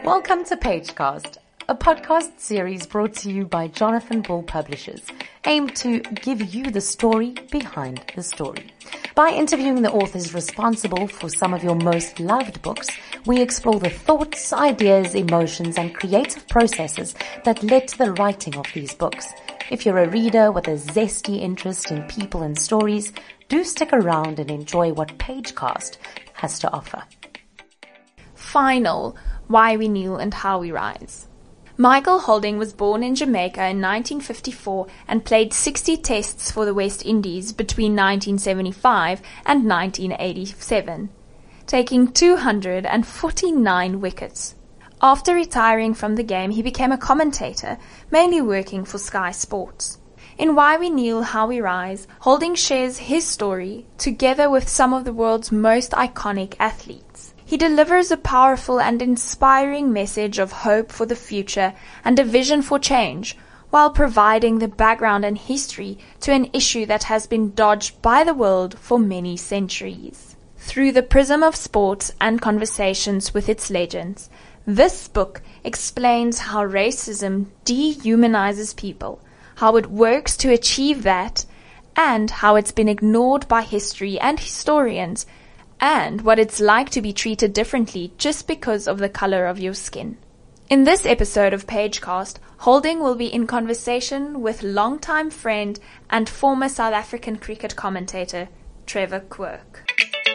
Welcome to Pagecast, a podcast series brought to you by Jonathan Bull Publishers, aimed to give you the story behind the story. By interviewing the authors responsible for some of your most loved books, we explore the thoughts, ideas, emotions, and creative processes that led to the writing of these books. If you're a reader with a zesty interest in people and stories, do stick around and enjoy what Pagecast has to offer. Final, Why We Kneel and How We Rise. Michael Holding was born in Jamaica in 1954 and played 60 tests for the West Indies between 1975 and 1987, taking 249 wickets. After retiring from the game, he became a commentator, mainly working for Sky Sports. In Why We Kneel, How We Rise, Holding shares his story together with some of the world's most iconic athletes. He delivers a powerful and inspiring message of hope for the future and a vision for change, while providing the background and history to an issue that has been dodged by the world for many centuries. Through the prism of sports and conversations with its legends, this book explains how racism dehumanizes people, how it works to achieve that, and how it's been ignored by history and historians, and what it's like to be treated differently just because of the color of your skin. In this episode of Pagecast, Holding will be in conversation with longtime friend and former South African cricket commentator, Trevor Quirk.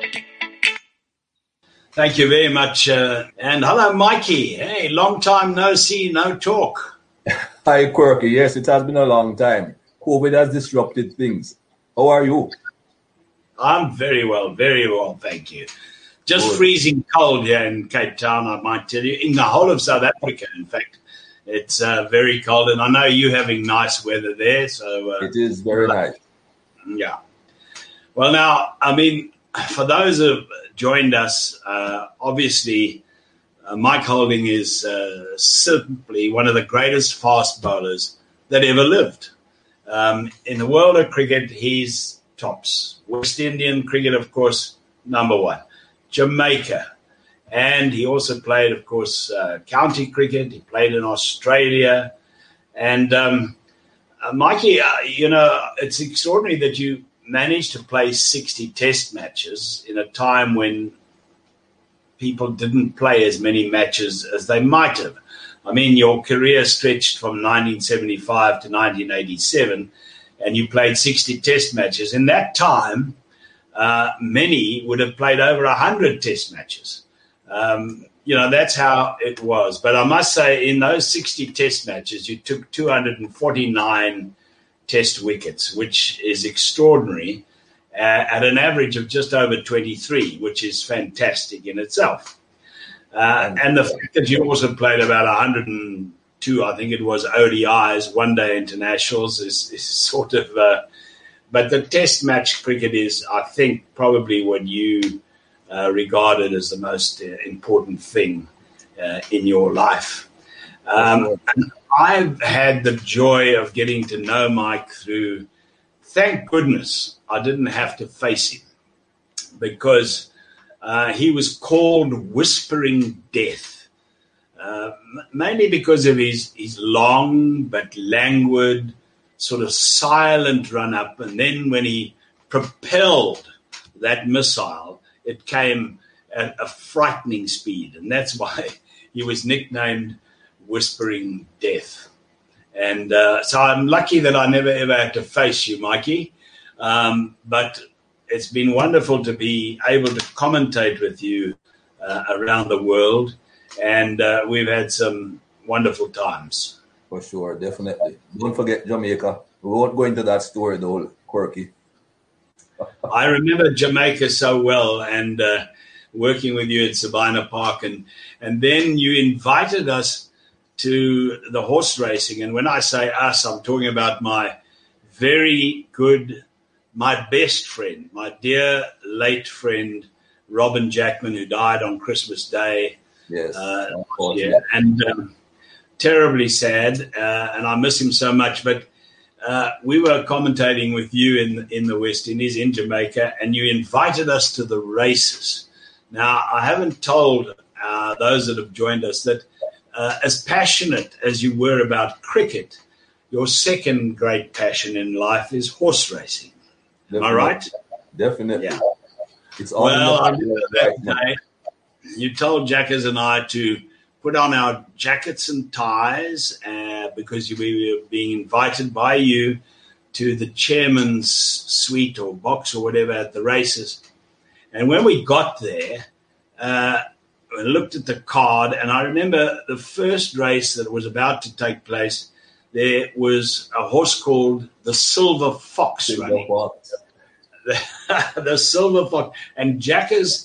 Thank you very much. And hello, Mikey. Hey, long time no see, no talk. Hi, Quirky. Yes, it has been a long time. COVID has disrupted things. How are you? I'm very well, thank you. Just good. Freezing cold here in Cape Town, I might tell you. In the whole of South Africa, in fact, it's very cold. And I know you're having nice weather there. So it is very nice. Yeah. Well, now, I mean, for those who have joined us, obviously, Mike Holding is simply one of the greatest fast bowlers that ever lived. In the world of cricket, he's tops. West Indian cricket, of course, number one. Jamaica. And he also played, of course, county cricket. He played in Australia. And Mikey, it's extraordinary that you managed to play 60 test matches in a time when people didn't play as many matches as they might have. I mean, your career stretched from 1975 to 1987, and you played 60 test matches. In that time, many would have played over 100 test matches. That's how it was. But I must say, in those 60 test matches, you took 249 test wickets, which is extraordinary, at an average of just over 23, which is fantastic in itself. And the fact that you also played about 102, I think it was, ODIs, one-day internationals, is sort of... but the test match cricket is, I think, probably what you regarded as the most important thing in your life. And I've had the joy of getting to know Mike through, thank goodness, I didn't have to face him, because he was called Whispering Death, mainly because of his long but languid, sort of silent run-up. And then when he propelled that missile, it came at a frightening speed. And that's why he was nicknamed Whispering Death. And so I'm lucky that I never, ever had to face you, Mikey. But it's been wonderful to be able to commentate with you around the world. And we've had some wonderful times. For sure, definitely. Don't forget Jamaica. We won't go into that story, though, Quirky. I remember Jamaica so well, and working with you at Sabina Park. And then you invited us to the horse racing. And when I say us, I'm talking about my best friend, my dear late friend, Robin Jackman, who died on Christmas Day. Yes. And terribly sad, and I miss him so much. But we were commentating with you in the West Indies, in Jamaica, and you invited us to the races. Now, I haven't told those that have joined us that as passionate as you were about cricket, your second great passion in life is horse racing. Am I right? Definitely. Yeah. It's all Well, in the that day, you told Jackers and I to put on our jackets and ties because we were being invited by you to the chairman's suite or box or whatever at the races. And when we got there, we looked at the card, and I remember the first race that was about to take place, there was a horse called the Silver Fox running. The Silver Fox. And Jackers'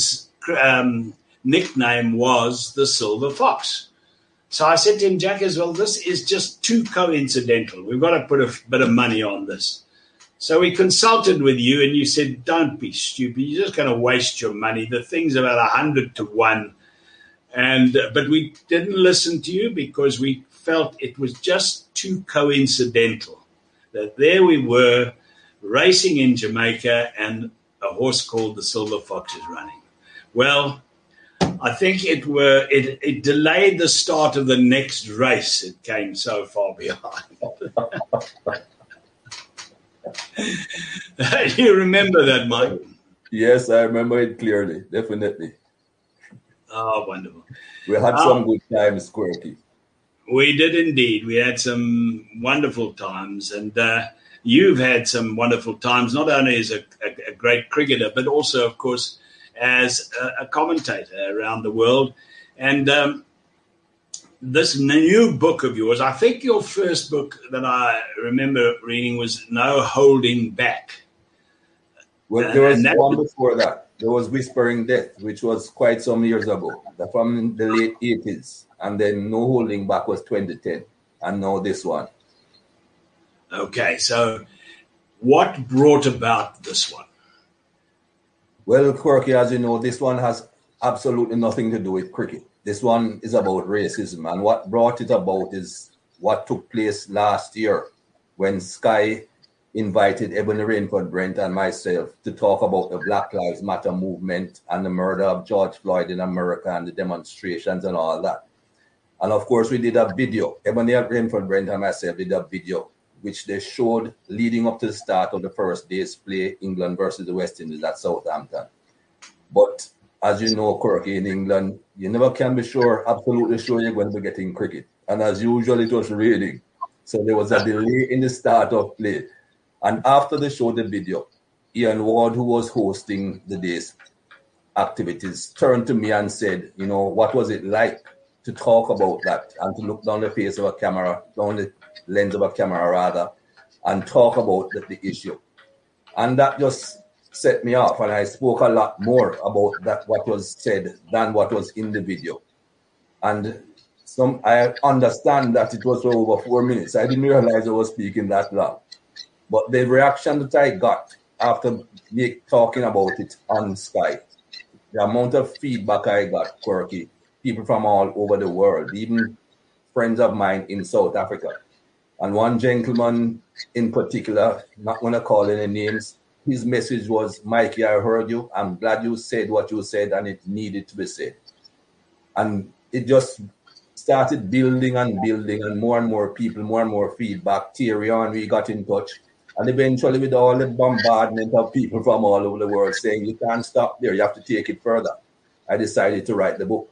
nickname was the Silver Fox. So I said to him, Jackers, well, this is just too coincidental. We've got to put a bit of money on this. So we consulted with you, and you said, don't be stupid. You're just going to waste your money. The thing's about 100 to 1. But we didn't listen to you because we felt it was just too coincidental that there we were racing in Jamaica and a horse called the Silver Fox is running. Well, I think it delayed the start of the next race. It came so far behind. You remember that, Mike? Yes, I remember it clearly. Definitely. Oh, wonderful. We had some good times, Quirky. We did indeed. We had some wonderful times, and you've had some wonderful times, not only as a great cricketer, but also, of course, as a commentator around the world. And this new book of yours, I think your first book that I remember reading was No Holding Back. Well, there was one before that. There was Whispering Death, which was quite some years ago, from the late 80s. And then No Holding Back was 2010. And now this one. Okay, so what brought about this one? Well, Quirky, as you know, this one has absolutely nothing to do with cricket. This one is about racism. And what brought it about is what took place last year when Sky invited Ebony Rainford Brent and myself to talk about the Black Lives Matter movement and the murder of George Floyd in America and the demonstrations and all that. And of course, we did a video. Ebony Rainford Brent and myself did a video which they showed leading up to the start of the first day's play, England versus the West Indies at Southampton. But as you know, Quirky, in England, you never can be sure, absolutely sure you're going to be getting cricket. And as usual, it was raining. So there was a delay in the start of play. And after they showed the video, Ian Ward, who was hosting the day's activities, turned to me and said, you know, what was it like to talk about that and to look down the face of a camera, down the lens of a camera rather, and talk about the issue. And that just set me off, and I spoke a lot more about that what was said than what was in the video. And I understand that it was over 4 minutes. I didn't realize I was speaking that long. But the reaction that I got after me talking about it on Skype, the amount of feedback I got, Quirky, people from all over the world, even friends of mine in South Africa. And one gentleman in particular, not going to call any names, his message was, Mikey, I heard you. I'm glad you said what you said, and it needed to be said. And it just started building, and more people, more and more feedback. Thierry and we got in touch. And eventually, with all the bombardment of people from all over the world saying, you can't stop there, you have to take it further, I decided to write the book.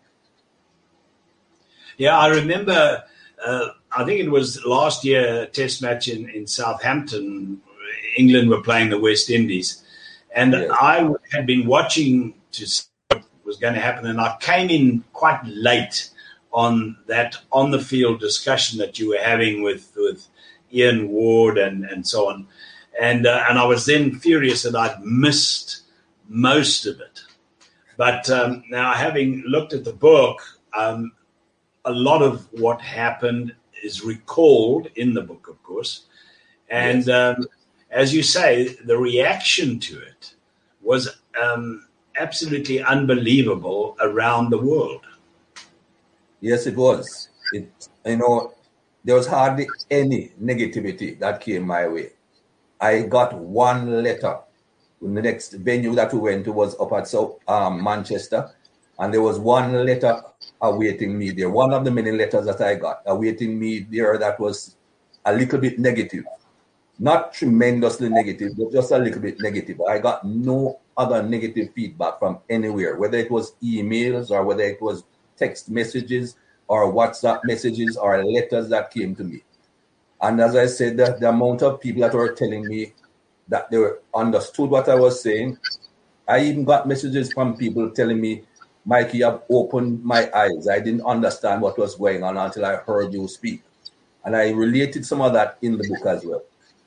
Yeah, I remember, I think it was last year, a test match in Southampton. England were playing the West Indies. And yes. I had been watching to see what was going to happen. And I came in quite late on that on-the-field discussion that you were having with Ian Ward and so on. And I was then furious that I'd missed most of it. But now, having looked at the book, a lot of what happened is recalled in the book, of course. And yes. As you say, the reaction to it was absolutely unbelievable around the world. Yes, it was. There was hardly any negativity that came my way. I got one letter. The next venue that we went to was up at Manchester. And there was one letter awaiting me there. One of the many letters that I got awaiting me there that was a little bit negative. Not tremendously negative, but just a little bit negative. I got no other negative feedback from anywhere, whether it was emails or whether it was text messages or WhatsApp messages or letters that came to me. And as I said, the amount of people that were telling me that they understood what I was saying. I even got messages from people telling me, Mikey, you have opened my eyes. I didn't understand what was going on until I heard you speak. And I related some of that in the book as well.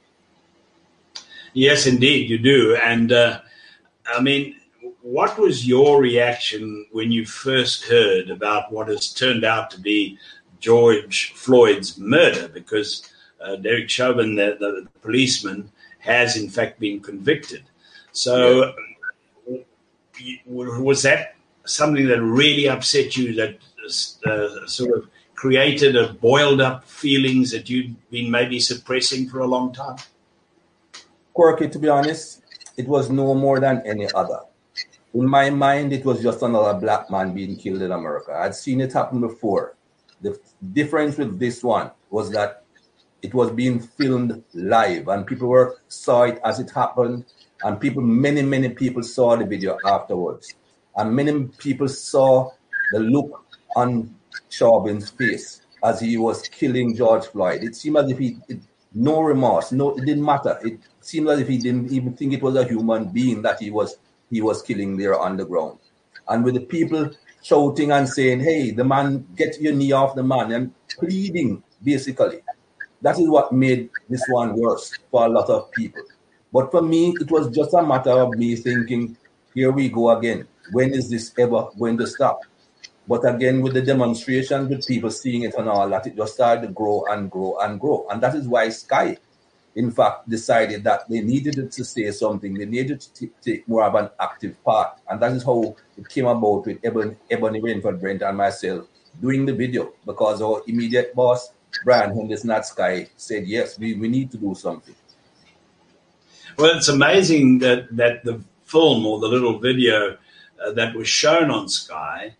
Yes, indeed, you do. And I mean, what was your reaction when you first heard about what has turned out to be George Floyd's murder? Because Derek Chauvin, the policeman, has in fact been convicted. So was that something that really upset you, that sort of created a boiled up feelings that you'd been maybe suppressing for a long time? Quirky, to be honest, it was no more than any other. In my mind, it was just another black man being killed in America. I'd seen it happen before. The difference with this one was that it was being filmed live and people saw it as it happened, and many people saw the video afterwards. And many people saw the look on Chauvin's face as he was killing George Floyd. It seemed as if no remorse, it didn't matter. It seemed as if he didn't even think it was a human being that he was killing there on the ground. And with the people shouting and saying, hey, the man, get your knee off the man, and pleading, basically. That is what made this one worse for a lot of people. But for me, it was just a matter of me thinking, here we go again. When is this ever going to stop? But again, with the demonstration, with people seeing it and all that, it just started to grow and grow and grow. And that is why Sky, in fact, decided that they needed to say something. They needed to take more of an active part. And that is how it came about with Ebony Rainford Brent and myself doing the video, because our immediate boss, Brian Henderson at Sky, said, yes, we need to do something. Well, it's amazing that the film or the little video that was shown on Sky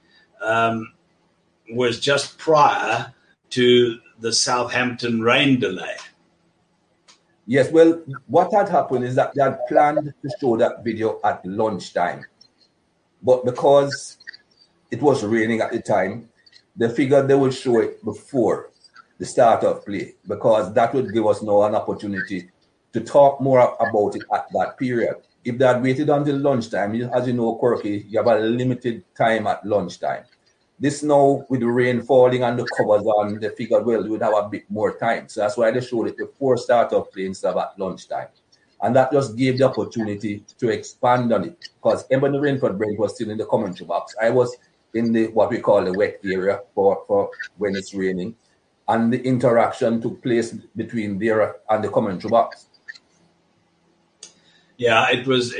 was just prior to the Southampton rain delay. Yes, well, what had happened is that they had planned to show that video at lunchtime. But because it was raining at the time, they figured they would show it before the start of play, because that would give us now an opportunity to talk more about it at that period. If they had waited until lunchtime, as you know, Quirky, you have a limited time at lunchtime. This now, with the rain falling and the covers on, they figured, well, we would have a bit more time. So that's why they showed it before start of play instead of at lunchtime. And that just gave the opportunity to expand on it, because Ebony Rainford Brent was still in the commentary box. I was in the what we call the wet area for when it's raining. And the interaction took place between there and the commentary box. Yeah, it was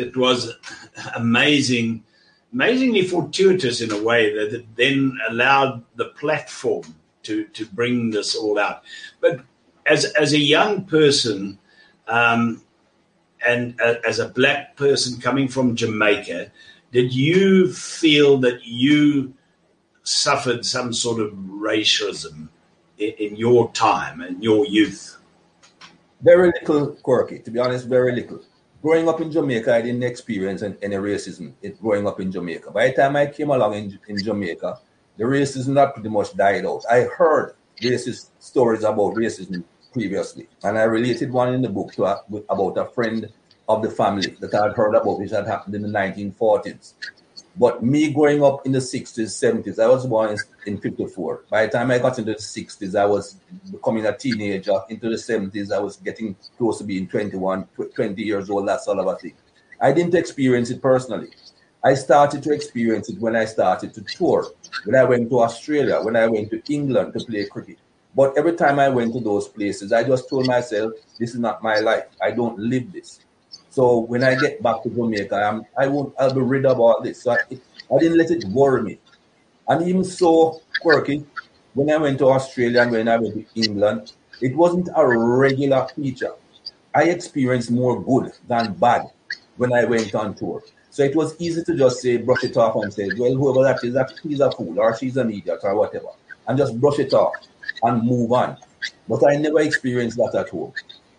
amazingly fortuitous in a way that it then allowed the platform to bring this all out. But as a young person and as a black person coming from Jamaica, did you feel that you suffered some sort of racism in your time and your youth? Very little, Quirky, to be honest, very little. Growing up in Jamaica, I didn't experience any racism growing up in Jamaica. By the time I came along in Jamaica, the racism had pretty much died out. I heard racist stories about racism previously, and I related one in the book about a friend of the family that I had heard about, which had happened in the 1940s. But me growing up in the 60s, 70s, I was born in 54. By the time I got into the 60s, I was becoming a teenager. Into the 70s, I was getting close to being 21, 20 years old, that sort of a thing. I didn't experience it personally. I started to experience it when I started to tour, when I went to Australia, when I went to England to play cricket. But every time I went to those places, I just told myself, this is not my life. I don't live this. So when I get back to Jamaica, I'll be rid of all this. So I didn't let it worry me. And even so, Quirky, when I went to Australia and when I went to England, it wasn't a regular feature. I experienced more good than bad when I went on tour. So it was easy to just say, brush it off and say, well, whoever that is, that he's a fool or she's an idiot or whatever. And just brush it off and move on. But I never experienced that at home.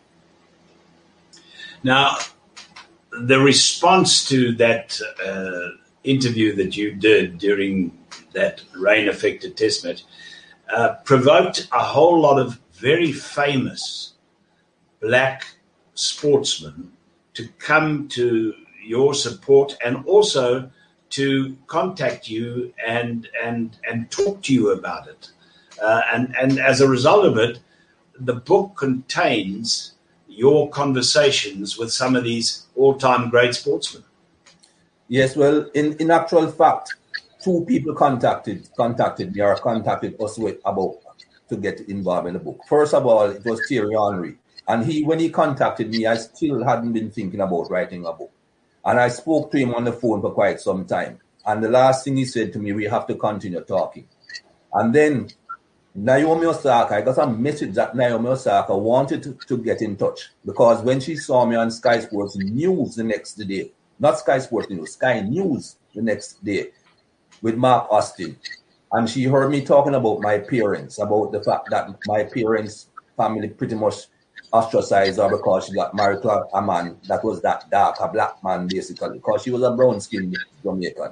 Now, the response to that interview that you did during that rain-affected test match provoked a whole lot of very famous black sportsmen to come to your support and also to contact you and talk to you about it. And as a result of it, the book contains your conversations with some of these all-time great sportsmen. Yes, well, in actual fact, two people contacted me or contacted us about to get involved in the book. First of all, it was Thierry Henry. And when he contacted me, I still hadn't been thinking about writing a book. And I spoke to him on the phone for quite some time. And the last thing he said to me, we have to continue talking. And then Naomi Osaka, I got a message that Naomi Osaka wanted to get in touch because when she saw me on Sky Sports News the next day, not Sky Sports News, Sky News the next day with Mark Austin, and she heard me talking about my parents, about the fact that my parents' family pretty much ostracized her because she got married to a man that was that dark, a black man basically, because she was a brown-skinned Jamaican.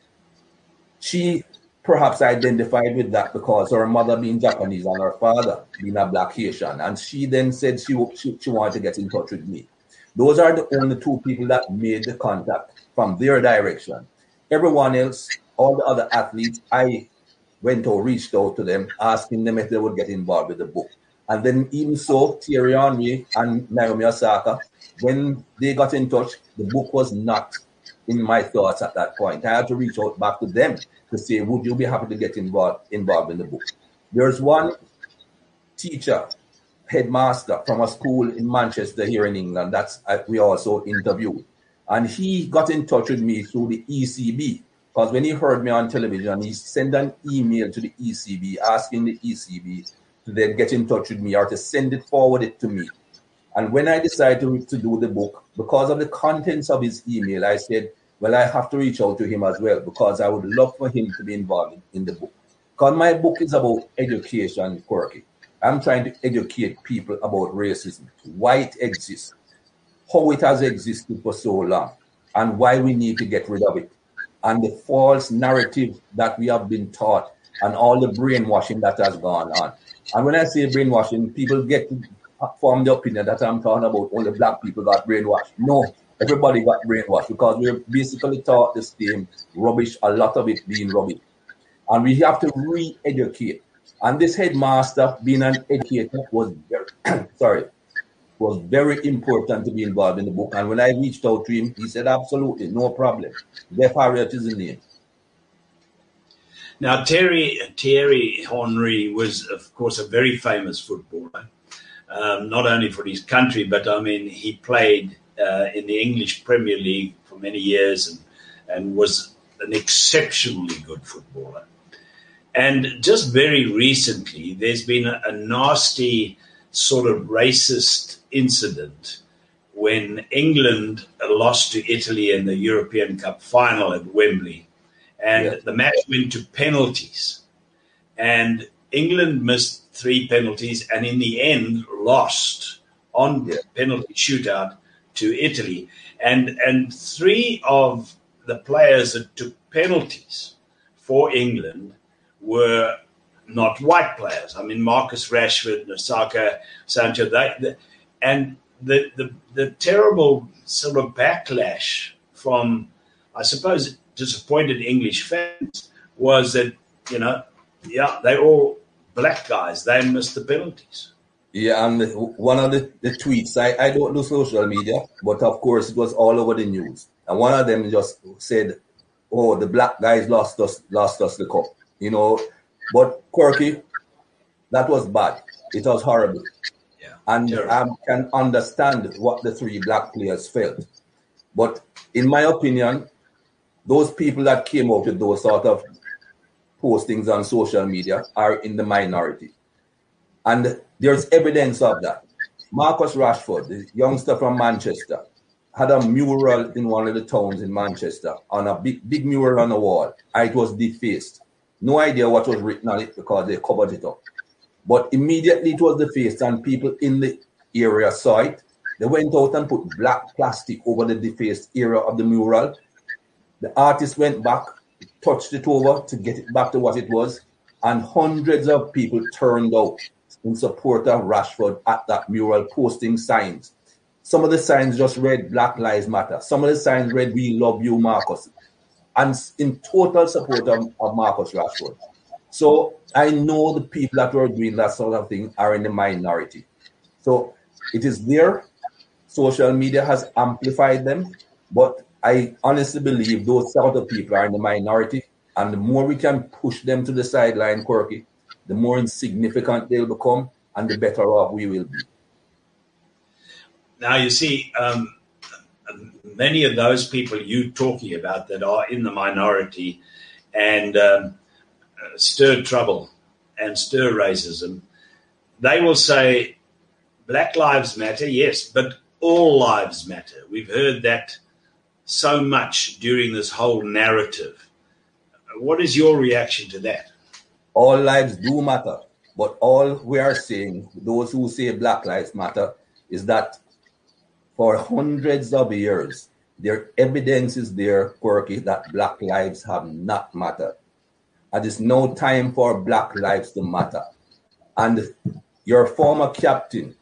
She perhaps identified with that because her mother being Japanese and her father being a black Haitian. And she then said she wanted to get in touch with me. Those are the only two people that made the contact from their direction. Everyone else, all the other athletes, I reached out to them, asking them if they would get involved with the book. And then even so, Thierry Henry and Naomi Osaka, when they got in touch, the book was not in my thoughts at that point. I had to reach out back to them to say, would you be happy to get involved in the book? There's one teacher, headmaster from a school in Manchester here in England that we also interviewed. And he got in touch with me through the ECB because when he heard me on television, he sent an email to the ECB asking the ECB to then get in touch with me or to forward it to me. And when I decided to do the book, because of the contents of his email, I said, well, I have to reach out to him as well because I would love for him to be involved in the book. Because my book is about education, Quirky. I'm trying to educate people about racism, why it exists, how it has existed for so long, and why we need to get rid of it, and the false narrative that we have been taught, and all the brainwashing that has gone on. And when I say brainwashing, people get to form the opinion that I'm talking about only black people got brainwashed. No, everybody got brainwashed because we're basically taught the same rubbish, a lot of it being rubbish. And we have to re-educate. And this headmaster, being an educator, was very important to be involved in the book. And when I reached out to him, he said, absolutely, no problem. Jeff Harriet is the name. Now, Thierry Henry was, of course, a very famous footballer, not only for his country, but, I mean, he played in the English Premier League for many years and was an exceptionally good footballer. And just very recently, there's been a nasty sort of racist incident when England lost to Italy in the European Cup final at Wembley. And the match went to penalties. And England missed 3 penalties and in the end lost on penalty shootout to Italy. And 3 of the players that took penalties for England were not white players. I mean, Marcus Rashford, Osaka, Sancho, and the terrible sort of backlash from, I suppose, disappointed English fans was that, they're all black guys. They missed the penalties. Yeah, and one of the tweets, I don't do social media, but of course it was all over the news. And one of them just said, oh, the black guys lost us the cup. But Quirky, that was bad. It was horrible. Yeah, and I can understand what the 3 black players felt. But in my opinion, those people that came up with those sort of postings on social media are in the minority. And there's evidence of that. Marcus Rashford, the youngster from Manchester, had a mural in one of the towns in Manchester, on a big mural on the wall. And it was defaced. No idea what was written on it because they covered it up. But immediately it was defaced and people in the area saw it. They went out and put black plastic over the defaced area of the mural. The artist went back, touched it over to get it back to what it was, and hundreds of people turned out in support of Rashford at that mural, posting signs. Some of the signs just read Black Lives Matter. Some of the signs read We Love You, Marcus. And in total support of Marcus Rashford. So I know the people that were doing that sort of thing are in the minority. So it is there. Social media has amplified them. But I honestly believe those sort of people are in the minority. And the more we can push them to the sideline, Quirky, the more insignificant they'll become and the better off we will be. Now, you see, many of those people you're talking about that are in the minority and stir trouble and stir racism, they will say Black Lives Matter, yes, but all lives matter. We've heard that so much during this whole narrative. What is your reaction to that? All lives do matter, but all we are saying, those who say Black Lives Matter, is that for hundreds of years, their evidence is there, Quirky, that Black lives have not mattered. And it's no time for Black lives to matter. And your former captain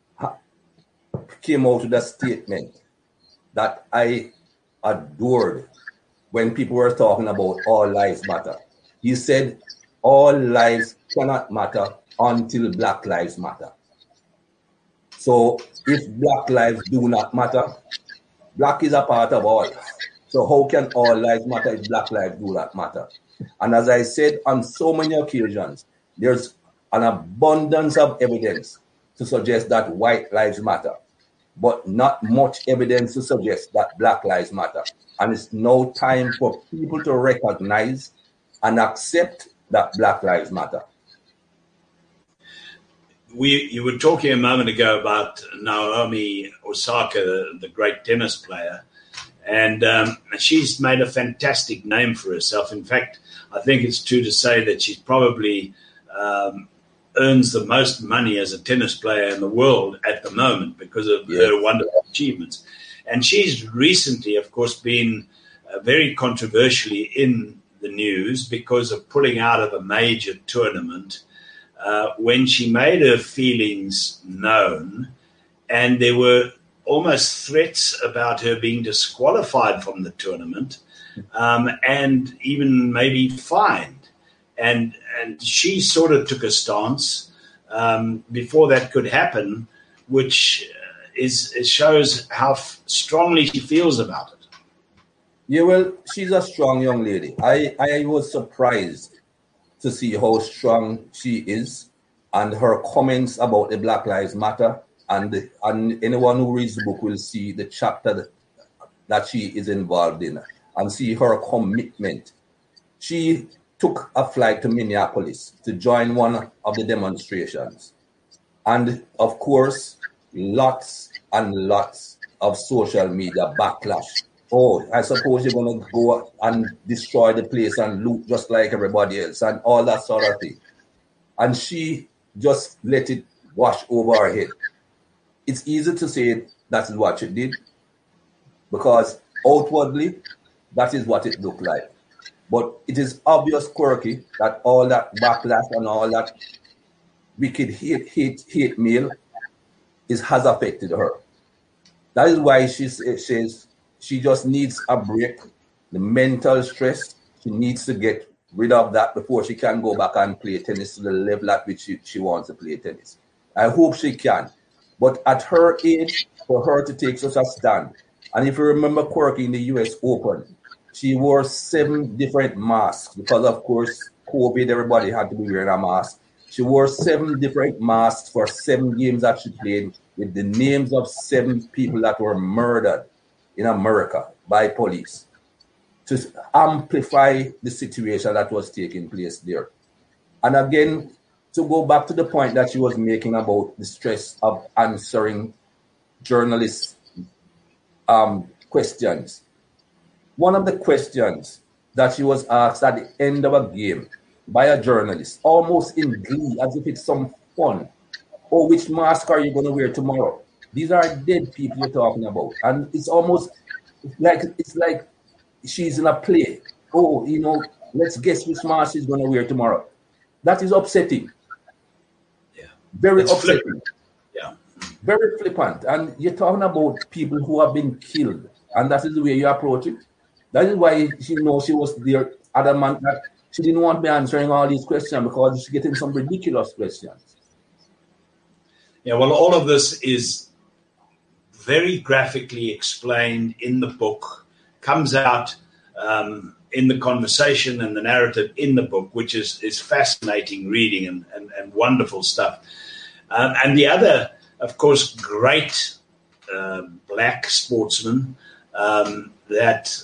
came out with a statement that I adored when people were talking about all lives matter. He said, all lives cannot matter until Black lives matter. So if Black lives do not matter, Black is a part of all. So how can all lives matter if Black lives do not matter? And as I said on so many occasions, there's an abundance of evidence to suggest that white lives matter, but not much evidence to suggest that Black lives matter. And it's now time for people to recognize and accept that Black lives matter. You were talking a moment ago about Naomi Osaka, the great tennis player, and she's made a fantastic name for herself. In fact, I think it's true to say that she's probably earns the most money as a tennis player in the world at the moment because of her wonderful achievements. And she's recently, of course, been very controversially in the news because of pulling out of a major tournament when she made her feelings known, and there were almost threats about her being disqualified from the tournament and even maybe fined. And she sort of took a stance before that could happen, which shows how strongly she feels about it. Yeah, well, she's a strong young lady. I was surprised to see how strong she is and her comments about the Black Lives Matter. And anyone who reads the book will see the chapter that she is involved in and see her commitment. She took a flight to Minneapolis to join one of the demonstrations. And of course, lots and lots of social media backlash. Oh, I suppose you're going to go and destroy the place and loot just like everybody else and all that sort of thing. And she just let it wash over her head. It's easy to say that is what she did because outwardly, that is what it looked like. But it is obvious, Quirky, that all that backlash and all that wicked hate mail has affected her. That is why she says she just needs a break, the mental stress. She needs to get rid of that before she can go back and play tennis to the level at which she wants to play tennis. I hope she can. But at her age, for her to take such a stand, and if you remember Quirky in the US Open, she wore 7 different masks because, of course, COVID, everybody had to be wearing a mask. She wore 7 different masks for 7 games that she played with the names of 7 people that were murdered in America by police to amplify the situation that was taking place there. And again, to go back to the point that she was making about the stress of answering journalists questions. One of the questions that she was asked at the end of a game by a journalist, almost in glee, as if it's some fun. Oh, which mask are you going to wear tomorrow? These are dead people you're talking about. And it's almost like she's in a play. Oh, let's guess which mask she's going to wear tomorrow. That is upsetting. Yeah. Very It's upsetting. flippant. Yeah. Very flippant. And you're talking about people who have been killed. And that is the way you approach it. That is why she was there adamant that she didn't want me answering all these questions because she's getting some ridiculous questions. Yeah, well, all of this is very graphically explained in the book, comes out in the conversation and the narrative in the book, which is fascinating reading and wonderful stuff. And the other, of course, great black sportsman that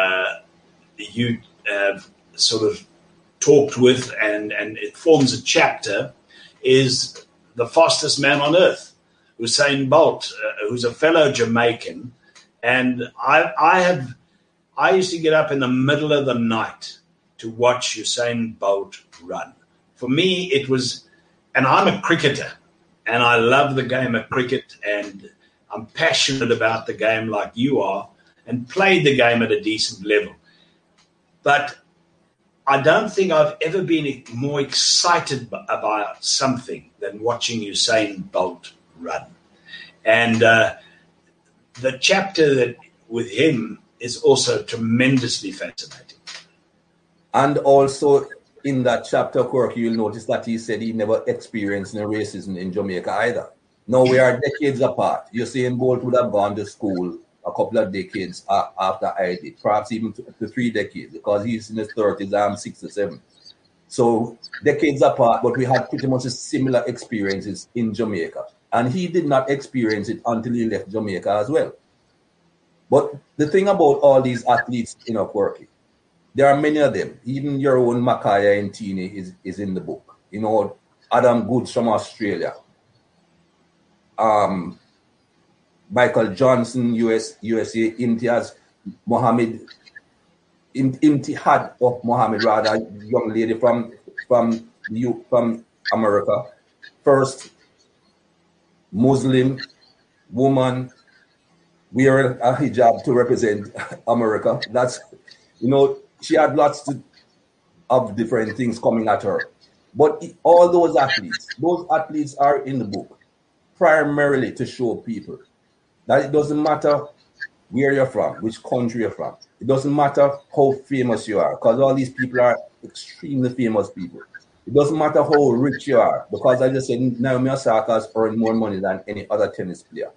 you have sort of talked with and it forms a chapter is the fastest man on earth, Usain Bolt, who's a fellow Jamaican. And I used to get up in the middle of the night to watch Usain Bolt run. For me, it was, and I'm a cricketer, and I love the game of cricket, and I'm passionate about the game like you are, and played the game at a decent level. But I don't think I've ever been more excited about something than watching Usain Bolt run. And the chapter that with him is also tremendously fascinating. And also in that chapter, Corky, you'll notice that he said he never experienced any racism in Jamaica either. Now we are decades apart. Usain Bolt would have gone to school a couple of decades after I did, perhaps even to 3 decades, because he's in his 30s, I'm 67. So decades apart, but we had pretty much similar experiences in Jamaica. And he did not experience it until he left Jamaica as well. But the thing about all these athletes, Corky, there are many of them. Even your own Makaya and Tini is in the book. Adam Goods from Australia. Michael Johnson, USA, Imtiaz Mohammed, Imtihad of Mohammed, rather, young lady from America, first Muslim woman wearing a hijab to represent America. That's, she had lots of different things coming at her. But all those athletes are in the book primarily to show people that it doesn't matter where you're from, which country you're from. It doesn't matter how famous you are, because all these people are extremely famous people. It doesn't matter how rich you are, because I just said Naomi Osaka has earned more money than any other tennis player.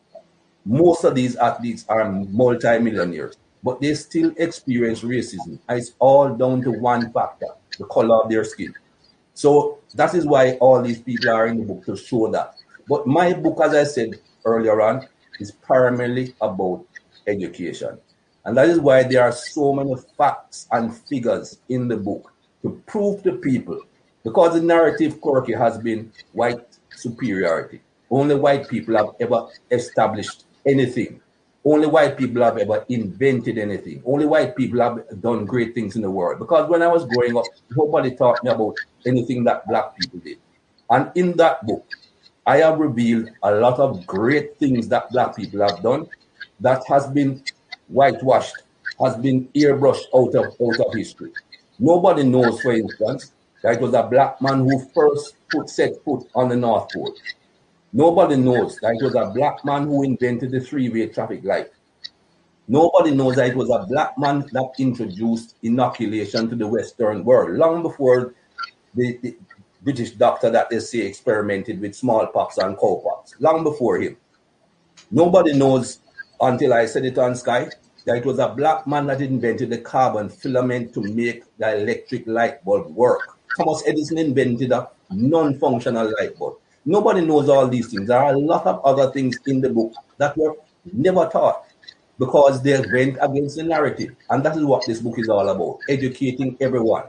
Most of these athletes are multi-millionaires, but they still experience racism. And it's all down to one factor, the color of their skin. So that is why all these people are in the book, to show that. But my book, as I said earlier on, is primarily about education. And that is why there are so many facts and figures in the book to prove to people, because the narrative, Corky, has been white superiority. Only white people have ever established anything. Only white people have ever invented anything. Only white people have done great things in the world. Because when I was growing up, nobody taught me about anything that black people did. And in that book, I have revealed a lot of great things that black people have done that has been whitewashed, has been airbrushed out of history. Nobody knows, for instance, that it was a black man who first set foot on the North Pole. Nobody knows that it was a black man who invented the three-way traffic light. Nobody knows that it was a black man that introduced inoculation to the Western world, long before the British doctor that they say experimented with smallpox and cowpox, long before him. Nobody knows, until I said it on Sky, that it was a black man that invented the carbon filament to make the electric light bulb work. Thomas Edison invented a non-functional light bulb. Nobody knows all these things. There are a lot of other things in the book that were never taught because they went against the narrative. And that is what this book is all about, educating everyone.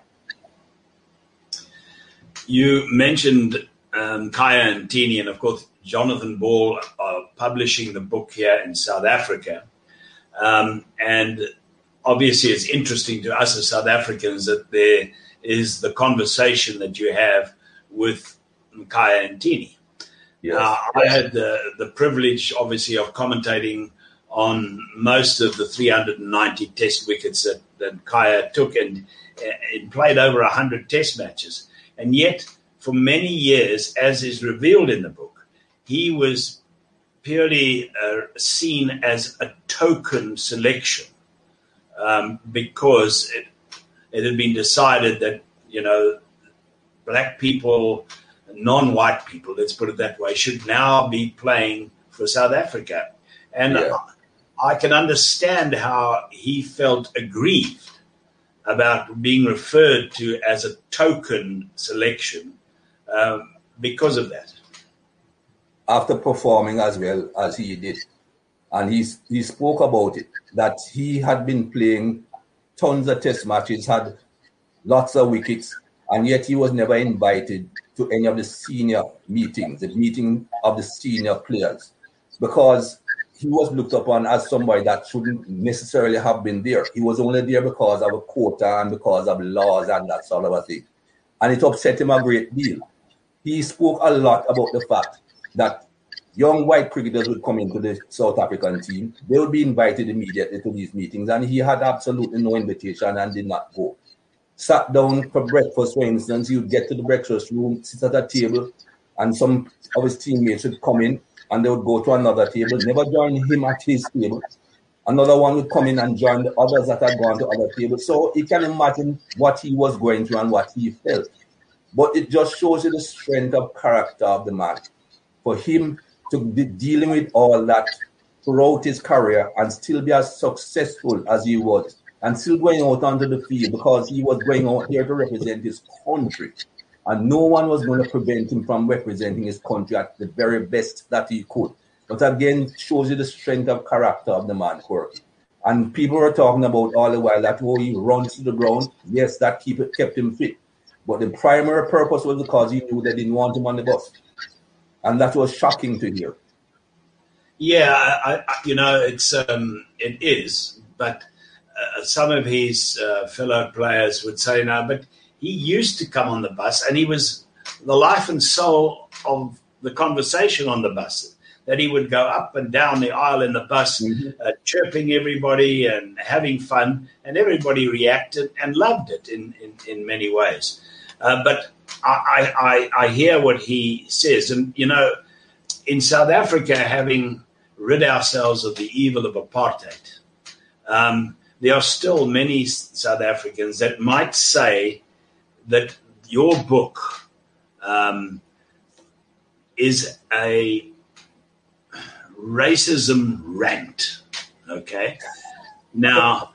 You mentioned Kaya and Tini, and of course, Jonathan Ball are publishing the book here in South Africa. And obviously it's interesting to us as South Africans that there is the conversation that you have with Mkhaya Ntini. Yes. I had the privilege, obviously, of commentating on most of the 390 test wickets that Mkhaya took, and played over 100 test matches. And yet, for many years, as is revealed in the book, he was purely seen as a token selection because it had been decided that, black people, non-white people, let's put it that way, should now be playing for South Africa. And I can understand how he felt aggrieved about being referred to as a token selection because of that. After performing as well as he did, and he spoke about it, that he had been playing tons of test matches, had lots of wickets, and yet he was never invited to any of the senior meetings, the meeting of the senior players, because he was looked upon as somebody that shouldn't necessarily have been there. He was only there because of a quota and because of laws and that sort of a thing. And it upset him a great deal. He spoke a lot about the fact that young white cricketers would come into the South African team. They would be invited immediately to these meetings, and he had absolutely no invitation and did not go. Sat down for breakfast, for instance, he would get to the breakfast room, sit at a table, and some of his teammates would come in, and they would go to another table, never join him at his table. Another one would come in and join the others that had gone to other tables. So you can imagine what he was going through and what he felt. But it just shows you the strength of character of the man. For him to be dealing with all that throughout his career and still be as successful as he was, and still going out onto the field, because he was going out here to represent his country. And no one was going to prevent him from representing his country at the very best that he could. But again, shows you the strength of character of the man, Quirky. And people were talking about all the while that he runs to the ground. Yes, that kept him fit. But the primary purpose was because he knew they didn't want him on the bus. And that was shocking to hear. Yeah, it is. But some of his fellow players would say, no, but he used to come on the bus, and he was the life and soul of the conversation on the bus, that he would go up and down the aisle in the bus, chirping everybody and having fun, and everybody reacted and loved it in many ways. But I hear what he says. And, in South Africa, having rid ourselves of the evil of apartheid, there are still many South Africans that might say that your book is a racism rant, okay? Now,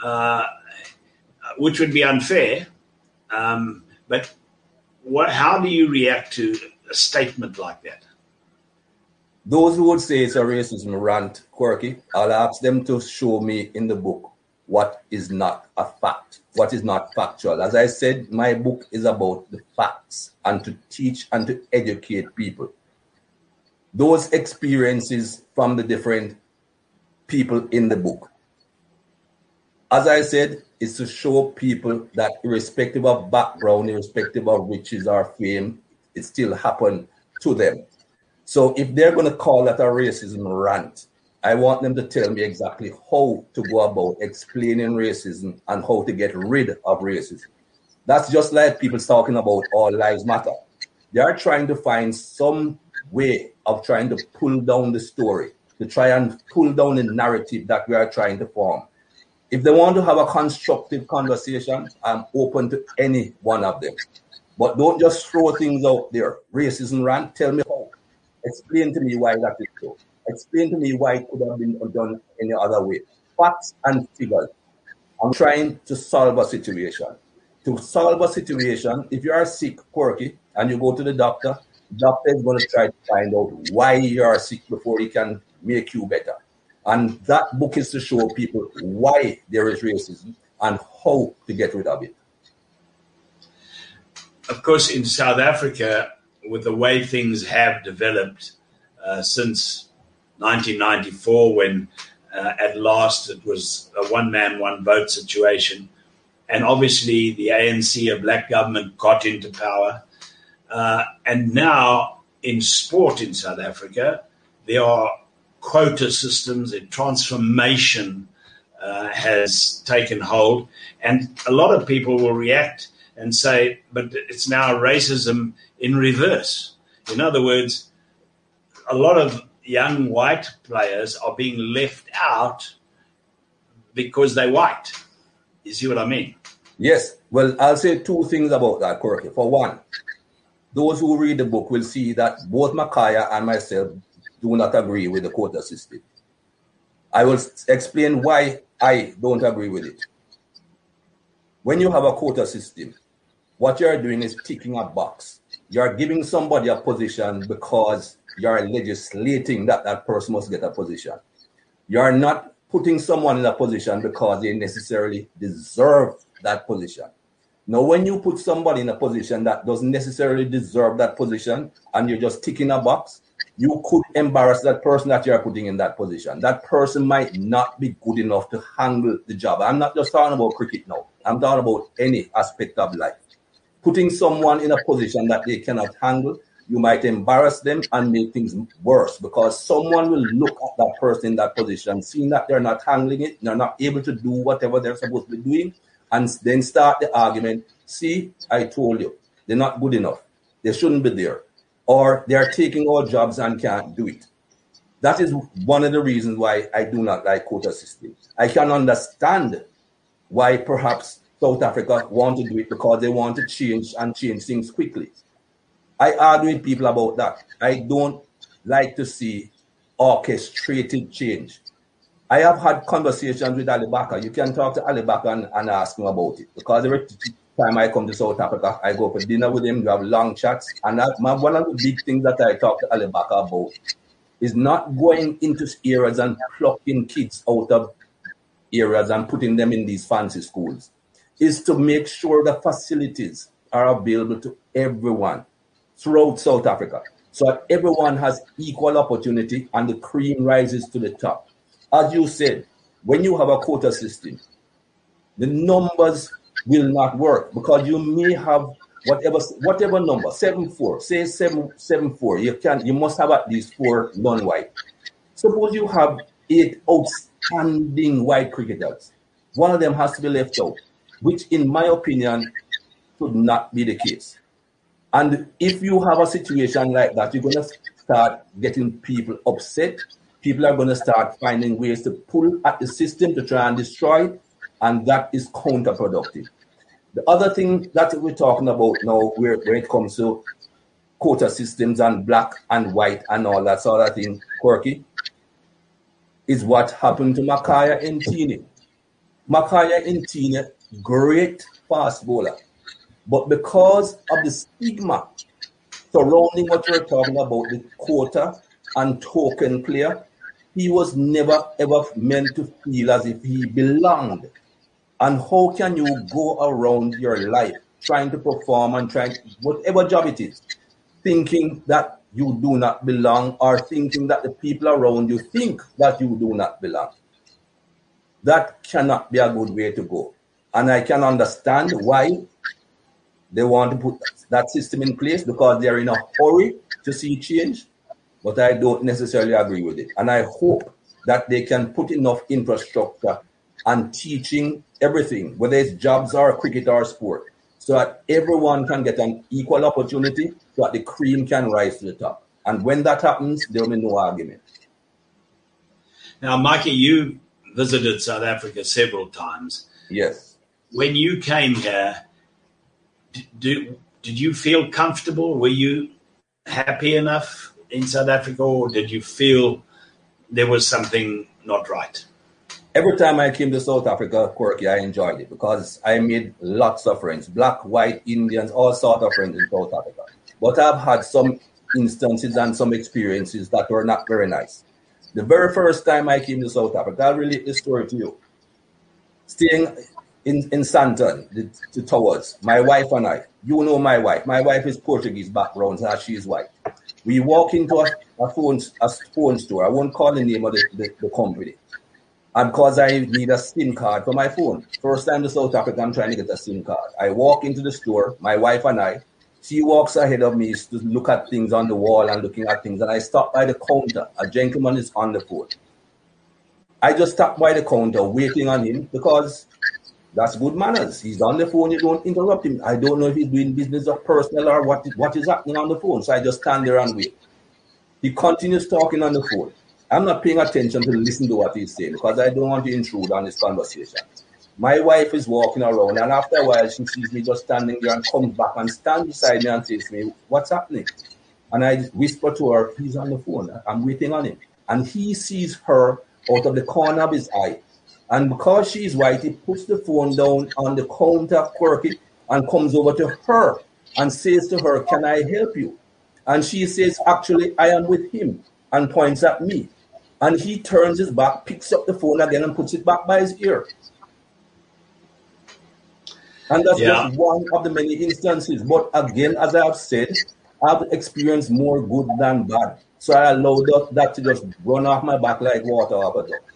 which would be unfair, but how do you react to a statement like that? Those who would say it's a racism rant, Quirky, I'll ask them to show me in the book what is not a fact, what is not factual. As I said, my book is about the facts and to teach and to educate people. Those experiences from the different people in the book, as I said, is to show people that irrespective of background, irrespective of riches or fame, it still happened to them. So if they're going to call that a racism rant, I want them to tell me exactly how to go about explaining racism and how to get rid of racism. That's just like people talking about all lives matter. They are trying to find some way of trying to pull down the story, to try and pull down the narrative that we are trying to form. If they want to have a constructive conversation, I'm open to any one of them. But don't just throw things out there. Racism rant, tell me how. Explain to me why that is so. Explain to me why it could have been done any other way. Facts and figures. I'm trying to solve a situation. To solve a situation, if you are sick, Quirky, and you go to the doctor is going to try to find out why you are sick before he can make you better. And that book is to show people why there is racism and how to get rid of it. Of course, in South Africa, with the way things have developed since 1994, when At last, it was a one-man, one-vote situation. And obviously, the ANC, a black government, got into power. And now, in sport in South Africa, there are quota systems. A transformation has taken hold. And a lot of people will react and say, but it's now racism in reverse. In other words, a lot of young white players are being left out because they're white. You see what I mean? Yes. Well, I'll say two things about that, Corky. For one, those who read the book will see that both Makaya and myself do not agree with the quota system. I will explain why I don't agree with it. When you have a quota system, what you're doing is ticking a box. You're giving somebody a position because you're legislating that that person must get a position. You're not putting someone in a position because they necessarily deserve that position. Now, when you put somebody in a position that doesn't necessarily deserve that position and you're just ticking a box, you could embarrass that person that you're putting in that position. That person might not be good enough to handle the job. I'm not just talking about cricket now. I'm talking about any aspect of life. Putting someone in a position that they cannot handle, you might embarrass them and make things worse because someone will look at that person in that position, seeing that they're not handling it, they're not able to do whatever they're supposed to be doing, and then start the argument. See, I told you, they're not good enough. They shouldn't be there. Or they're taking our jobs and can't do it. That is one of the reasons why I do not like quota systems. I can understand why perhaps South Africa want to do it because they want to change things quickly. I argue with people about that. I don't like to see orchestrated change. I have had conversations with Ali Bakar. You can talk to Ali Bakar and ask him about it because every time I come to South Africa, I go for dinner with him, we have long chats. And one of the big things that I talk to Ali Bakar about is not going into areas and plucking kids out of areas and putting them in these fancy schools. Is to make sure the facilities are available to everyone throughout South Africa so that everyone has equal opportunity and the cream rises to the top. As you said, when you have a quota system, the numbers will not work because you may have whatever number, 7-4, say 7-7-4, you must have at least 4 non-white. Suppose you have 8 outstanding white cricketers. One of them has to be left out, which in my opinion should not be the case. And if you have a situation like that, you're going to start getting people upset. People are going to start finding ways to pull at the system to try and destroy it, and that is counterproductive. The other thing that we're talking about now, where it comes to quota systems and black and white and all that sort of thing, Corky, is what happened to Makaya Ntini. Makaya Ntini, great fast bowler. But because of the stigma surrounding what you're talking about, the quota and token player, he was never ever meant to feel as if he belonged. And how can you go around your life trying to perform and trying whatever job it is, thinking that you do not belong or thinking that the people around you think that you do not belong? That cannot be a good way to go. And I can understand why they want to put that system in place because they're in a hurry to see change, but I don't necessarily agree with it. And I hope that they can put enough infrastructure and teaching everything, whether it's jobs or cricket or sport, so that everyone can get an equal opportunity so that the cream can rise to the top. And when that happens, there will be no argument. Now, Mikey, you visited South Africa several times. Yes. When you came here, did you feel comfortable? Were you happy enough in South Africa, or did you feel there was something not right? Every time I came to South Africa, Corky, I enjoyed it because I made lots of friends, black, white, Indians, all sorts of friends in South Africa. But I've had some instances and some experiences that were not very nice. The very first time I came to South Africa, I'll relate this story to you. Staying in Sandton, the Towers, my wife and I, you know my wife. My wife is Portuguese background, so she is white. We walk into a phone store. I won't call the name of the company. And because I need a SIM card for my phone. First time to South Africa, I'm trying to get a SIM card. I walk into the store, my wife and I. She walks ahead of me to look at things on the wall and looking at things. And I stop by the counter. A gentleman is on the phone. I just stop by the counter waiting on him because that's good manners. He's on the phone. You don't interrupt him. I don't know if he's doing business or personal or what is happening on the phone. So I just stand there and wait. He continues talking on the phone. I'm not paying attention to listen to what he's saying because I don't want to intrude on this conversation. My wife is walking around, and after a while, she sees me just standing there and comes back and stands beside me and says to me, "What's happening?" And I whisper to her, "He's on the phone. I'm waiting on him." And he sees her out of the corner of his eye. And because she's white, he puts the phone down on the counter, Quirky, and comes over to her and says to her, "Can I help you?" And she says, "Actually, I am with him," and points at me. And he turns his back, picks up the phone again and puts it back by his ear. And that's just one of the many instances. But again, as I have said, I've experienced more good than bad. So I allowed that to just run off my back like water off a duck.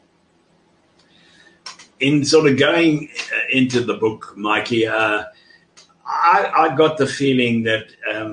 In sort of going into the book, Mikey, I got the feeling that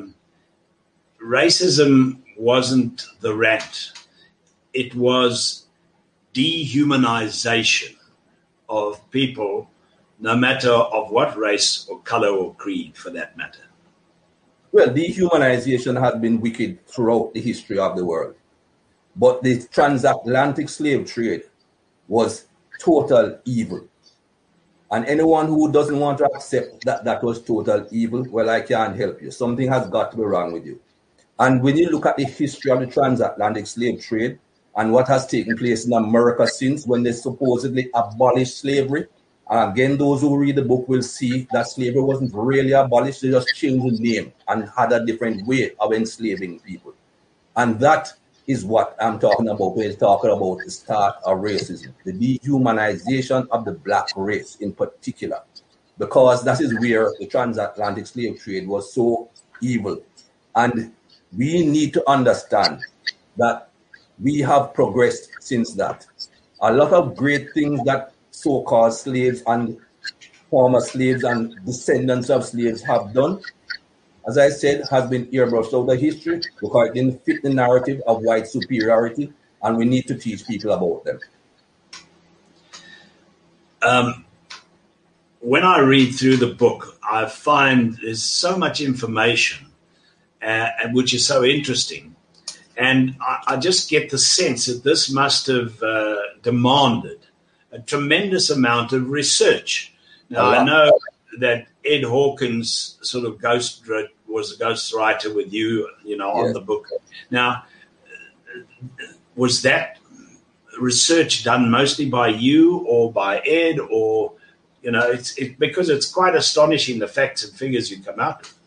racism wasn't the rant. It was dehumanization of people, no matter of what race or color or creed, for that matter. Well, dehumanization has been wicked throughout the history of the world. But the transatlantic slave trade was total evil. And anyone who doesn't want to accept that that was total evil, well, I can't help you. Something has got to be wrong with you. And when you look at the history of the transatlantic slave trade, and what has taken place in America since when they supposedly abolished slavery. And again, those who read the book will see that slavery wasn't really abolished. They just changed the name and had a different way of enslaving people. And that is what I'm talking about when I'm talking about the start of racism, the dehumanization of the black race in particular, because that is where the transatlantic slave trade was so evil. And we need to understand that we have progressed since that. A lot of great things that so-called slaves and former slaves and descendants of slaves have done, as I said, has been airbrushed out of history because it didn't fit the narrative of white superiority, and we need to teach people about them. When I read through the book, I find there's so much information, which is so interesting. And I just get the sense that this must have demanded a tremendous amount of research. Now, I know that Ed Hawkins sort of was a ghostwriter with you, on the book. Now, was that research done mostly by you or by Ed, or it's because it's quite astonishing the facts and figures you come out with.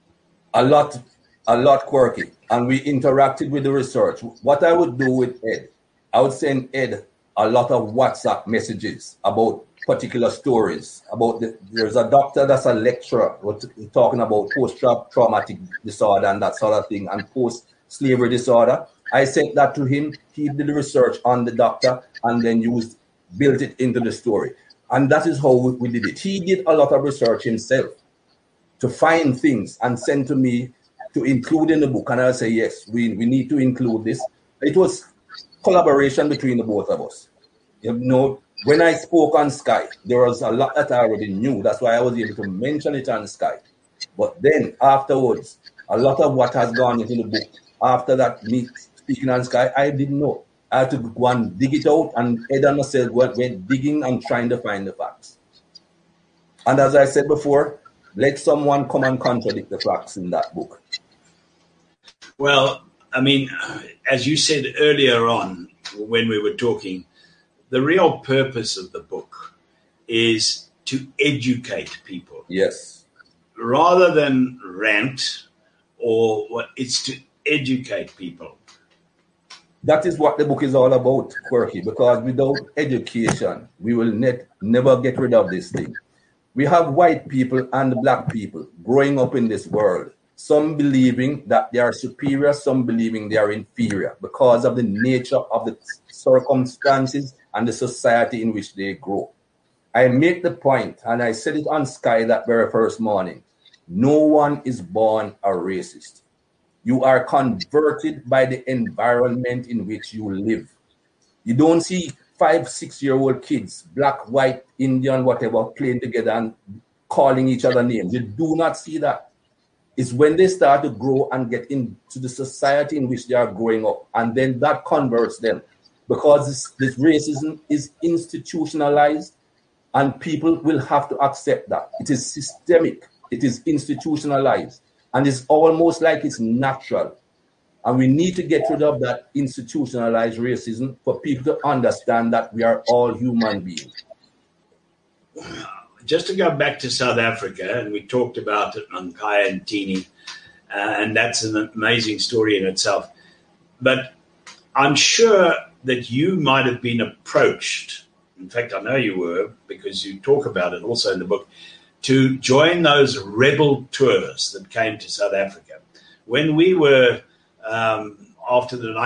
A lot, Quirky, and we interacted with the research. What I would do with Ed, I would send Ed a lot of WhatsApp messages about particular stories. There's a doctor that's a lecturer talking about post-traumatic disorder and that sort of thing, and post-slavery disorder. I sent that to him. He did the research on the doctor and then built it into the story. And that is how we did it. He did a lot of research himself to find things and send to me to include in the book. And I'll say, yes, we need to include this. It was collaboration between the both of us. When I spoke on Sky, there was a lot that I already knew. That's why I was able to mention it on Sky. But then afterwards, a lot of what has gone into the book, after that, me speaking on Sky, I didn't know. I had to go and dig it out, and Ed and myself went digging and trying to find the facts. And as I said before, let someone come and contradict the facts in that book. Well, I mean, as you said earlier on when we were talking, the real purpose of the book is to educate people. Yes. Rather than rant, it's to educate people. That is what the book is all about, Quirky, because without education, we will never get rid of this thing. We have white people and black people growing up in this world, some believing that they are superior, some believing they are inferior because of the nature of the circumstances and the society in which they grow. I make the point, and I said it on Sky that very first morning, no one is born a racist. You are converted by the environment in which you live. You don't see 5-6-year-old kids, black, white, Indian, whatever, playing together and calling each other names. You do not see that. It's when they start to grow and get into the society in which they are growing up, and then that converts them, because this racism is institutionalized, and people will have to accept that. It is systemic, it is institutionalized, and it's almost like it's natural. And we need to get rid of that institutionalized racism for people to understand that we are all human beings. Just to go back to South Africa, and we talked about it on Kaya and Tini, and that's an amazing story in itself. But I'm sure that you might have been approached, in fact, I know you were, because you talk about it also in the book, to join those rebel tours that came to South Africa. When we were, after the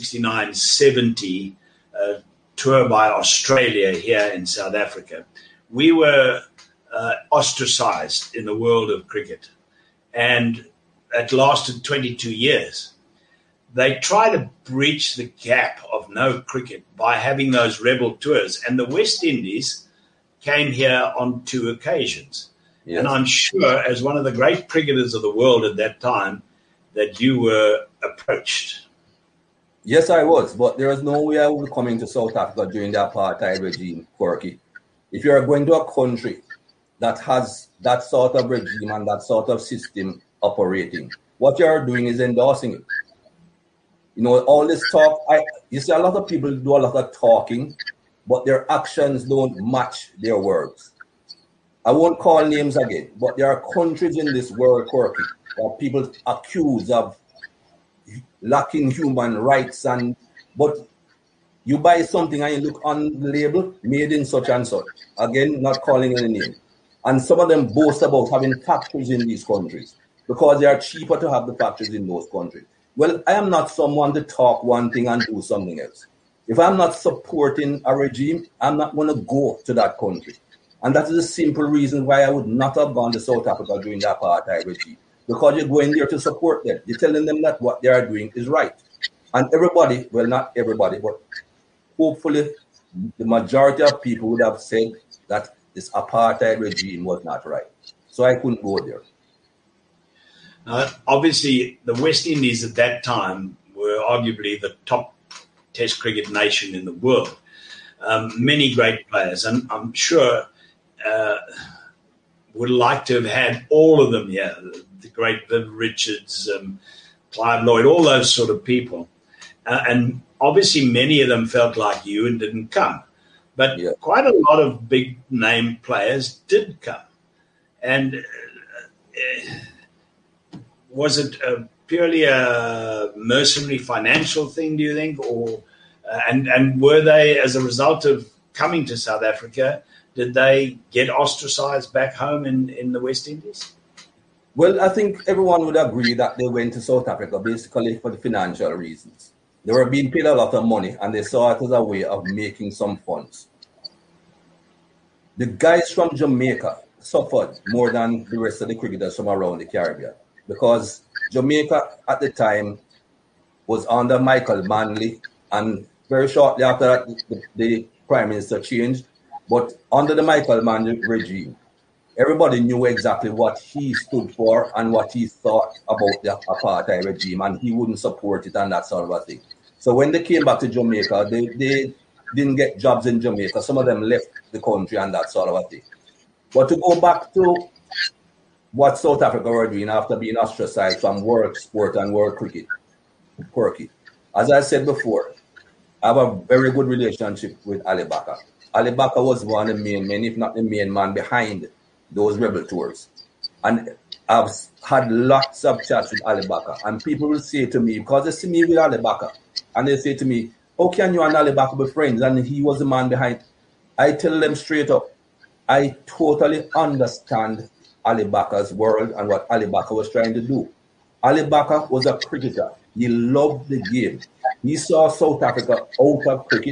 1969-70 tour by Australia here in South Africa, we were ostracized in the world of cricket, and it lasted 22 years. They tried to breach the gap of no cricket by having those rebel tours, and the West Indies came here on 2 occasions. Yes. And I'm sure, as one of the great cricketers of the world at that time, that you were approached. Yes, I was, but there is no way I would be coming to South Africa during the apartheid regime, Quirky. If you are going to a country that has that sort of regime and that sort of system operating, what you are doing is endorsing it. You know, all this talk, you see a lot of people do a lot of talking, but their actions don't match their words. I won't call names again, but there are countries in this world, Quirky, that people accuse of lacking human rights, but you buy something and you look on the label, made in such and such. Again, not calling any name. And some of them boast about having factories in these countries because they are cheaper to have the factories in those countries. Well, I am not someone to talk one thing and do something else. If I'm not supporting a regime, I'm not going to go to that country. And that is the simple reason why I would not have gone to South Africa during the apartheid regime. Because you're going there to support them. You're telling them that what they are doing is right. And everybody, well, not everybody, but hopefully the majority of people would have said that this apartheid regime was not right. So I couldn't go there. Obviously, the West Indies at that time were arguably the top Test cricket nation in the world. Many great players, and I'm sure would like to have had all of them here. The great Viv Richards, Clive Lloyd, all those sort of people. And obviously many of them felt like you and didn't come. But quite a lot of big name players did come. And was it purely a mercenary financial thing, do you think? Or and were they, as a result of coming to South Africa, did they get ostracized back home in the West Indies? Well, I think everyone would agree that they went to South Africa basically for the financial reasons. They were being paid a lot of money and they saw it as a way of making some funds. The guys from Jamaica suffered more than the rest of the cricketers from around the Caribbean because Jamaica at the time was under Michael Manley, and very shortly after that the Prime Minister changed. But under the Michael Manley regime, everybody knew exactly what he stood for and what he thought about the apartheid regime, and he wouldn't support it and that sort of a thing. So when they came back to Jamaica, they didn't get jobs in Jamaica. Some of them left the country and that sort of a thing. But to go back to what South Africa were doing after being ostracized from world sport and world cricket, Quirky, as I said before, I have a very good relationship with Ali Baka. Ali Baka was one of the main men, if not the main man, behind those rebel tours. And I've had lots of chats with Ali Baka. And people will say to me, because they see me with Ali Baka, and they say to me, how can you and Ali Baka be friends? And he was the man behind. I tell them straight up, I totally understand Ali Baka's world and what Ali Baka was trying to do. Ali Baka was a cricketer. He loved the game. He saw South Africa out of cricket,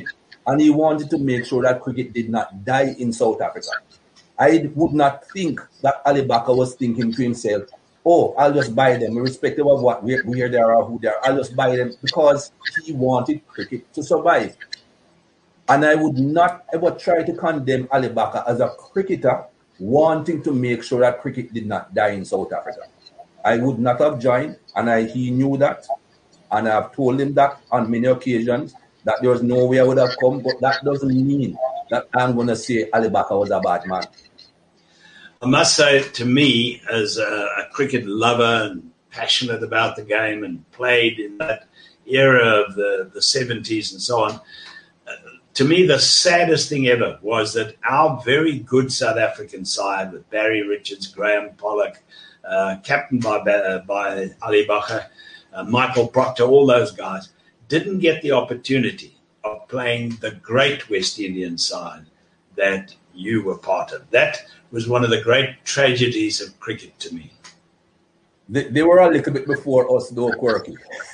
And he wanted to make sure that cricket did not die in South Africa. I would not think that Ali Baka was thinking to himself, oh, I'll just buy them, irrespective of where they are or who they are. I'll just buy them because he wanted cricket to survive. And I would not ever try to condemn Ali Baka as a cricketer wanting to make sure that cricket did not die in South Africa. I would not have joined, and he knew that. And I've told him that on many occasions, that there was no way I would have come, but that doesn't mean that I'm going to say Ali Baka was a bad man. I must say, to me, as a cricket lover and passionate about the game and played in that era of the 70s and so on, to me, the saddest thing ever was that our very good South African side with Barry Richards, Graham Pollock, captained by Ali Baka, Michael Proctor, all those guys, didn't get the opportunity of playing the great West Indian side that you were part of. That was one of the great tragedies of cricket to me. They were a little bit before us, though, Quirky.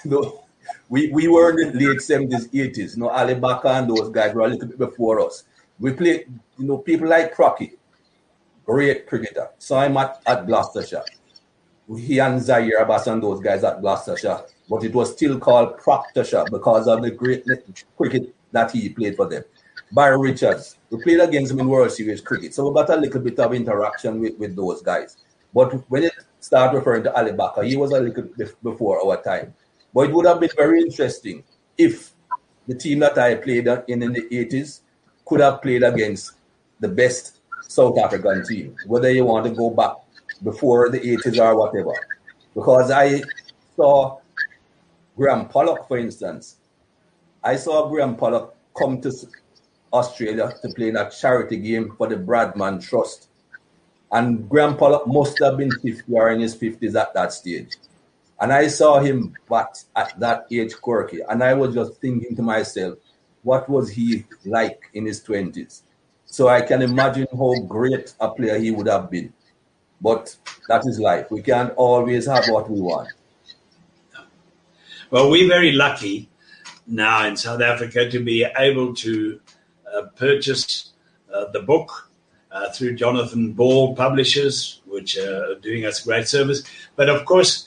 We were in the late 70s, 80s. You know, Ali Baka and those guys were a little bit before us. We played, people like Crocky, great cricketer. Saw him at Gloucestershire. He and Zaire Abbas and those guys at Gloucestershire. But it was still called Proctorshire because of the great cricket that he played for them. Barry Richards, we played against him in World Series cricket. So we got a little bit of interaction with those guys. But when it started referring to Ali Baka, he was a little bit before our time. But it would have been very interesting if the team that I played in the 80s could have played against the best South African team, whether you want to go back before the 80s or whatever. Because I saw Graham Pollock, for instance. I saw Graham Pollock come to Australia to play in a charity game for the Bradman Trust. And Graham Pollock must have been 50 or in his 50s at that stage. And I saw him bat at that age, Quirky. And I was just thinking to myself, what was he like in his 20s? So I can imagine how great a player he would have been. But that is life. We can't always have what we want. Well, we're very lucky now in South Africa to be able to purchase the book through Jonathan Ball Publishers, which are doing us great service. But of course,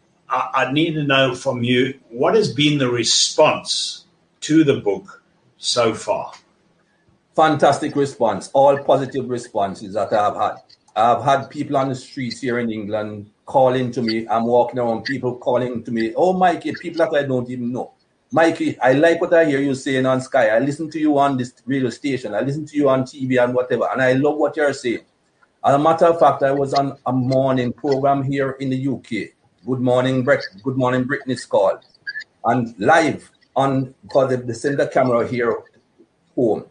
I need to know from you, what has been the response to the book so far? Fantastic response, all positive responses that I've had. I've had people on the streets here in England calling to me. I'm walking around, people calling to me, oh, Mikey, people that I don't even know. Mikey, I like what I hear you saying on Sky. I listen to you on this radio station. I listen to you on TV and whatever, and I love what you're saying. As a matter of fact, I was on a morning program here in the UK. Good Morning Britain is called. And live on, because they send the camera here home.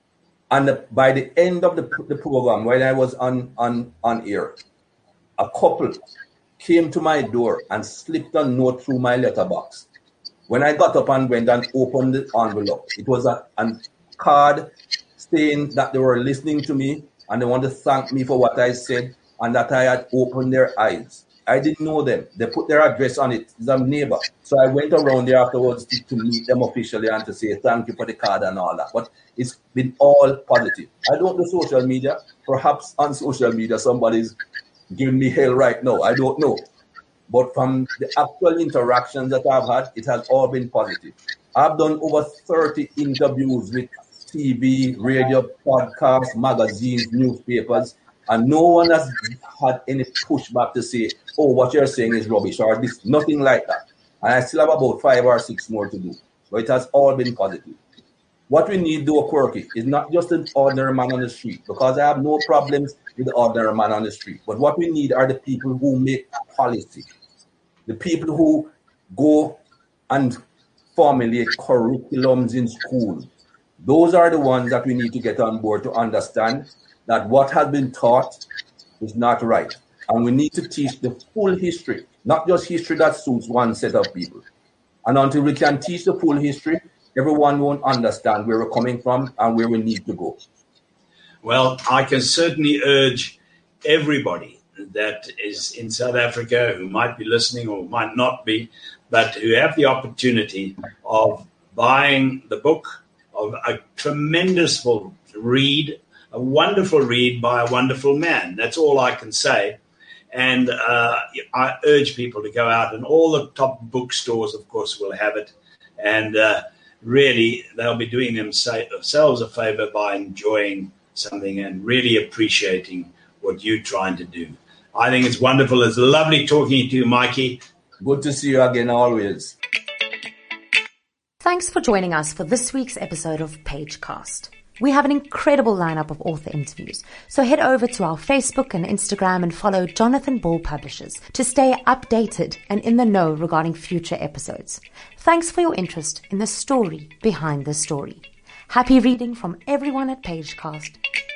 And by the end of the program, when I was on air, a couple came to my door and slipped a note through my letterbox. When I got up and went and opened the envelope, it was a card saying that they were listening to me and they want to thank me for what I said and that I had opened their eyes. I didn't know them. They put their address on it. It's a neighbor. So I went around there afterwards to meet them officially and to say thank you for the card and all that. But it's been all positive. I don't do social media. Perhaps on social media somebody's giving me hell right now. I don't know. But from the actual interactions that I've had, it has all been positive. I've done over 30 interviews with TV, radio, podcasts, magazines, newspapers, and no one has had any pushback to say, oh, what you're saying is rubbish or this, nothing like that. And I still have about 5 or 6 more to do. But it has all been positive. What we need, though, Quirky, is not just an ordinary man on the street, because I have no problems with the ordinary man on the street. But what we need are the people who make policy, the people who go and formulate curriculums in school. Those are the ones that we need to get on board to understand that what has been taught is not right. And we need to teach the full history, not just history that suits one set of people. And until we can teach the full history, everyone won't understand where we're coming from and where we need to go. Well, I can certainly urge everybody that is in South Africa who might be listening or might not be, but who have the opportunity of buying the book of a tremendous read, a wonderful read by a wonderful man. That's all I can say. And I urge people to go out, and all the top bookstores, of course, will have it. And really, they'll be doing themselves a favor by enjoying something and really appreciating what you're trying to do. I think it's wonderful. It's lovely talking to you, Mikey. Good to see you again, always. Thanks for joining us for this week's episode of Pagecast. We have an incredible lineup of author interviews, so head over to our Facebook and Instagram and follow Jonathan Ball Publishers to stay updated and in the know regarding future episodes. Thanks for your interest in the story behind the story. Happy reading from everyone at Pagecast.